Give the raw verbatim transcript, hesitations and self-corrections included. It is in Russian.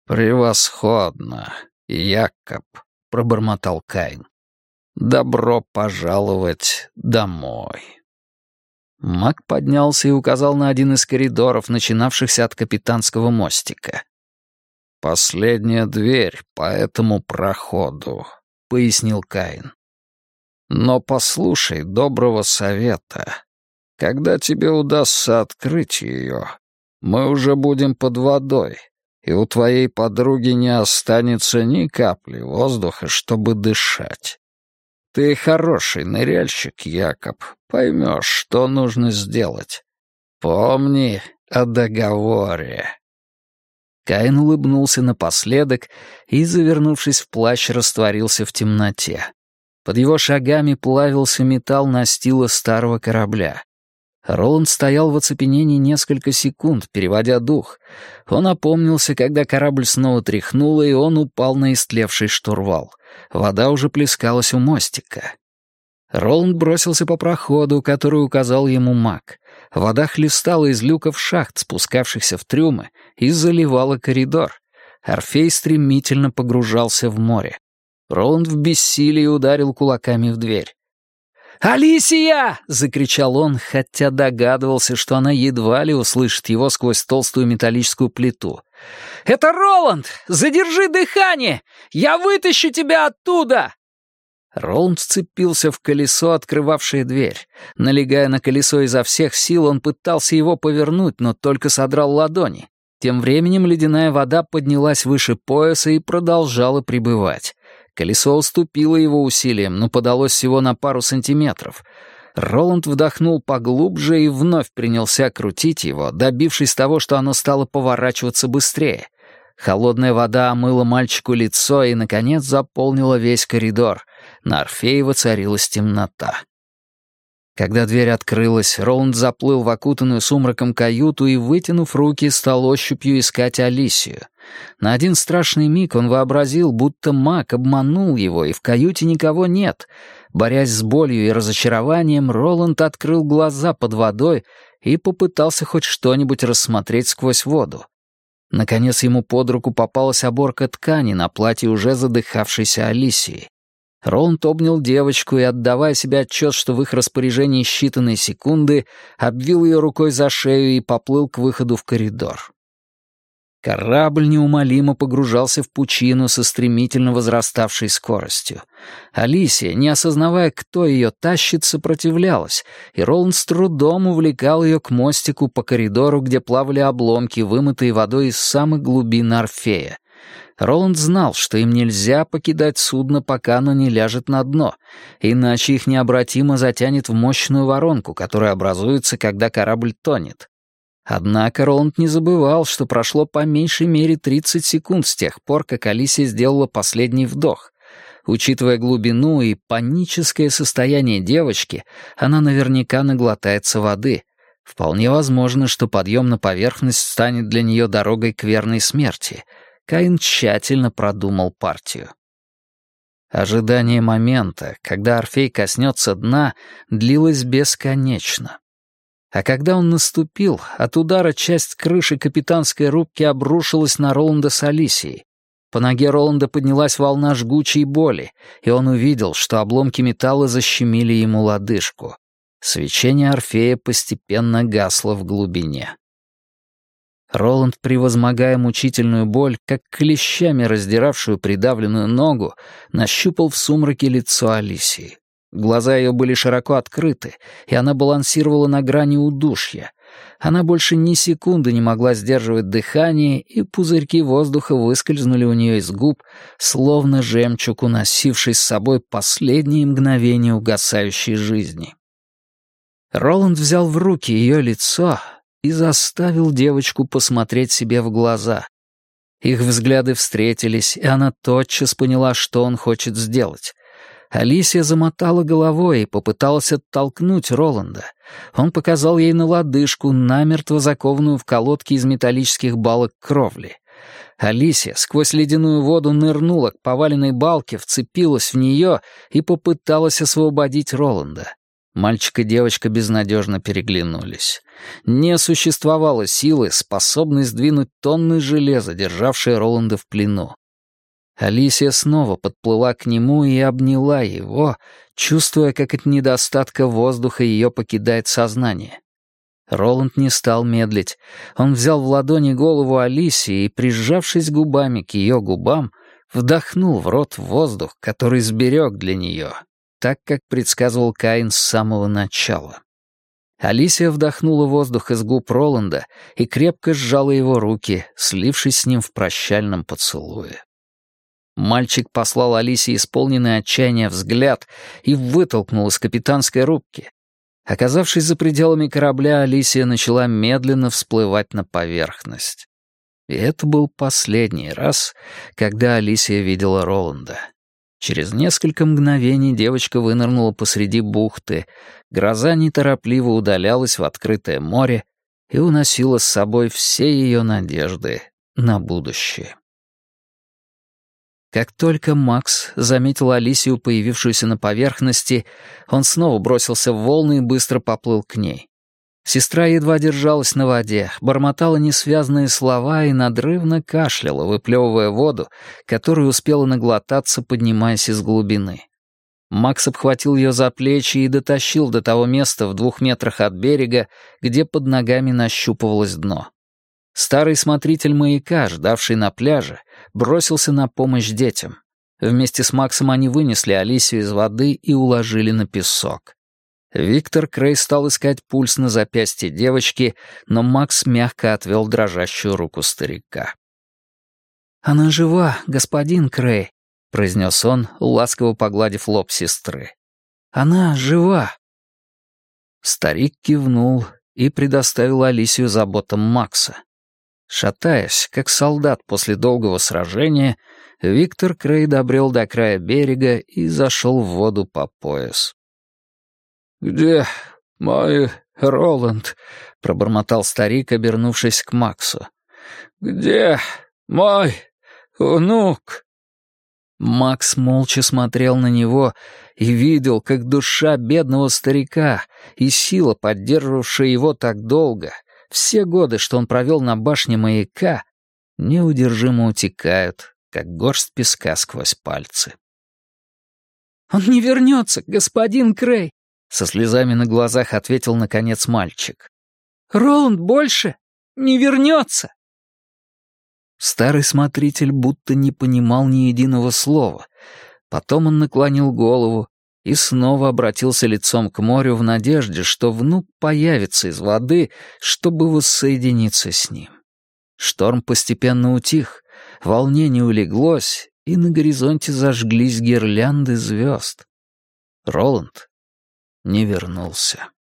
«Превосходно, Якоб», — пробормотал Каин. «Добро пожаловать домой». Мак поднялся и указал на один из коридоров, начинавшихся от капитанского мостика. «Последняя дверь по этому проходу», — пояснил Каин. «Но послушай доброго совета. Когда тебе удастся открыть ее, мы уже будем под водой, и у твоей подруги не останется ни капли воздуха, чтобы дышать. Ты хороший ныряльщик, Якоб, поймешь, что нужно сделать. Помни о договоре». Каин улыбнулся напоследок и, завернувшись в плащ, растворился в темноте. Под его шагами плавился металл настила старого корабля. Роланд стоял в оцепенении несколько секунд, переводя дух. Он опомнился, когда корабль снова тряхнуло, и он упал на истлевший штурвал. Вода уже плескалась у мостика. Роланд бросился по проходу, который указал ему Мак. Вода хлестала из люков шахт, спускавшихся в трюмы, и заливала коридор. Орфей стремительно погружался в море. Роланд в бессилии ударил кулаками в дверь. «Алисия!» — закричал он, хотя догадывался, что она едва ли услышит его сквозь толстую металлическую плиту. «Это Роланд! Задержи дыхание! Я вытащу тебя оттуда!» Роланд вцепился в колесо, открывавшее дверь. Налегая на колесо изо всех сил, он пытался его повернуть, но только содрал ладони. Тем временем ледяная вода поднялась выше пояса и продолжала прибывать. Колесо уступило его усилиям, но подалось всего на пару сантиметров. Роланд вдохнул поглубже и вновь принялся крутить его, добившись того, что оно стало поворачиваться быстрее. Холодная вода омыла мальчику лицо и, наконец, заполнила весь коридор. На Орфее воцарилась темнота. Когда дверь открылась, Роланд заплыл в окутанную сумраком каюту и, вытянув руки, стал ощупью искать Алисию. На один страшный миг он вообразил, будто Мак обманул его, и в каюте никого нет. Борясь с болью и разочарованием, Роланд открыл глаза под водой и попытался хоть что-нибудь рассмотреть сквозь воду. Наконец ему под руку попалась оборка ткани на платье уже задыхавшейся Алисии. Роланд обнял девочку и, отдавая себе отчет, что в их распоряжении считанные секунды, обвил ее рукой за шею и поплыл к выходу в коридор. Корабль неумолимо погружался в пучину со стремительно возраставшей скоростью. Алисия, не осознавая, кто ее тащит, сопротивлялась, и Роланд с трудом увлекал ее к мостику по коридору, где плавали обломки, вымытые водой из самых глубин Орфея. Роланд знал, что им нельзя покидать судно, пока оно не ляжет на дно, иначе их необратимо затянет в мощную воронку, которая образуется, когда корабль тонет. Однако Роланд не забывал, что прошло по меньшей мере тридцать секунд с тех пор, как Алисия сделала последний вдох. Учитывая глубину и паническое состояние девочки, она наверняка наглотается воды. Вполне возможно, что подъем на поверхность станет для нее дорогой к верной смерти. Каин тщательно продумал партию. Ожидание момента, когда Орфей коснется дна, длилось бесконечно. А когда он наступил, от удара часть крыши капитанской рубки обрушилась на Роланда с Алисией. По ноге Роланда поднялась волна жгучей боли, и он увидел, что обломки металла защемили ему лодыжку. Свечение Орфея постепенно гасло в глубине. Роланд, превозмогая мучительную боль, как клещами раздиравшую придавленную ногу, нащупал в сумраке лицо Алисии. Глаза ее были широко открыты, и она балансировала на грани удушья. Она больше ни секунды не могла сдерживать дыхание, и пузырьки воздуха выскользнули у нее из губ, словно жемчуг, уносивший с собой последние мгновения угасающей жизни. Роланд взял в руки ее лицо и заставил девочку посмотреть себе в глаза. Их взгляды встретились, и она тотчас поняла, что он хочет сделать. Алисия замотала головой и попыталась оттолкнуть Роланда. Он показал ей на лодыжку, намертво закованную в колодки из металлических балок кровли. Алисия сквозь ледяную воду нырнула к поваленной балке, вцепилась в нее и попыталась освободить Роланда. Мальчик и девочка безнадежно переглянулись. Не существовало силы, способной сдвинуть тонны железа, державшей Роланда в плену. Алисия снова подплыла к нему и обняла его, чувствуя, как от недостатка воздуха ее покидает сознание. Роланд не стал медлить. Он взял в ладони голову Алисии и, прижавшись губами к ее губам, вдохнул в рот воздух, который сберег для нее, так, как предсказывал Каин с самого начала. Алисия вдохнула воздух из губ Роланда и крепко сжала его руки, слившись с ним в прощальном поцелуе. Мальчик послал Алисии исполненный отчаяния взгляд и вытолкнул из капитанской рубки. Оказавшись за пределами корабля, Алисия начала медленно всплывать на поверхность. И это был последний раз, когда Алисия видела Роланда. Через несколько мгновений девочка вынырнула посреди бухты, гроза неторопливо удалялась в открытое море и уносила с собой все ее надежды на будущее. Как только Макс заметил Алисию, появившуюся на поверхности, он снова бросился в волны и быстро поплыл к ней. Сестра едва держалась на воде, бормотала несвязные слова и надрывно кашляла, выплевывая воду, которую успела наглотаться, поднимаясь из глубины. Макс обхватил ее за плечи и дотащил до того места в двух метрах от берега, где под ногами нащупывалось дно. Старый смотритель маяка, ждавший на пляже, бросился на помощь детям. Вместе с Максом они вынесли Алисию из воды и уложили на песок. Виктор Крей стал искать пульс на запястье девочки, но Макс мягко отвел дрожащую руку старика. «Она жива, господин Крей», — произнес он, ласково погладив лоб сестры. «Она жива». Старик кивнул и предоставил Алисию заботам Макса. Шатаясь, как солдат после долгого сражения, Виктор Крей добрел до края берега и зашел в воду по пояс. «Где мой Роланд?» — пробормотал старик, обернувшись к Максу. «Где мой внук?» Макс молча смотрел на него и видел, как душа бедного старика и сила, поддерживавшая его так долго, все годы, что он провел на башне маяка, неудержимо утекают, как горсть песка сквозь пальцы. «Он не вернется, господин Крей!» — со слезами на глазах ответил, наконец, мальчик. «Роланд больше не вернется!» Старый смотритель будто не понимал ни единого слова. Потом он наклонил голову и снова обратился лицом к морю в надежде, что внук появится из воды, чтобы воссоединиться с ним. Шторм постепенно утих, волнение улеглось, и на горизонте зажглись гирлянды звезд. Роланд не вернулся.